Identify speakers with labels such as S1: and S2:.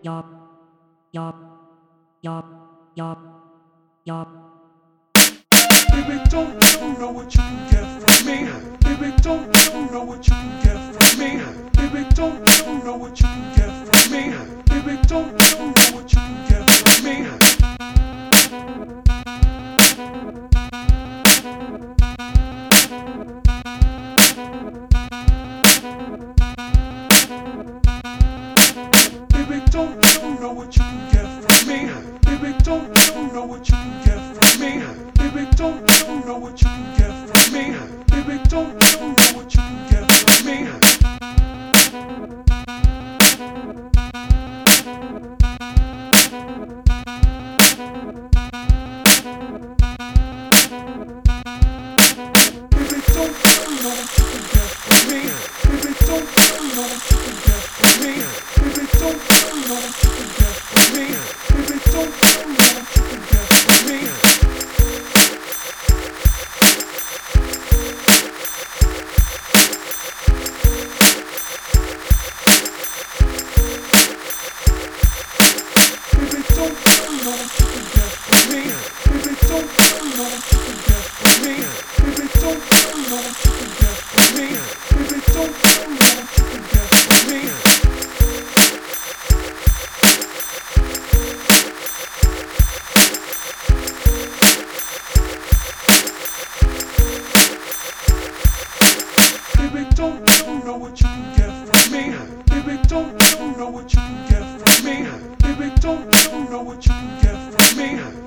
S1: Yup, yup, yup, yup, yup.
S2: Baby, don't you know what you can get from me? Baby, don't you know what you can get from me? Baby, don't you know what you can get from me? Baby, don't you know what you can get from me? Baby, don't you know what you can get from me? Baby, don't you know what you can get from me? Baby, don't you know what you can get from me? Baby, don't you know what you can get from me? Baby, don't you know what you can get from me? Baby, don't you know what you can get from me? Baby, don't you know what you can get from me? Baby, don't you know what you can get from me? Baby, don't you know what you can get from me? Baby, don't you know what you can get from me? Baby, don't you know what you can get from me? Baby, don't you know what you can get from me? Baby, don't you know what you can get from me? Baby, don't you know what you can get from me? Baby, don't you know what you can get from me?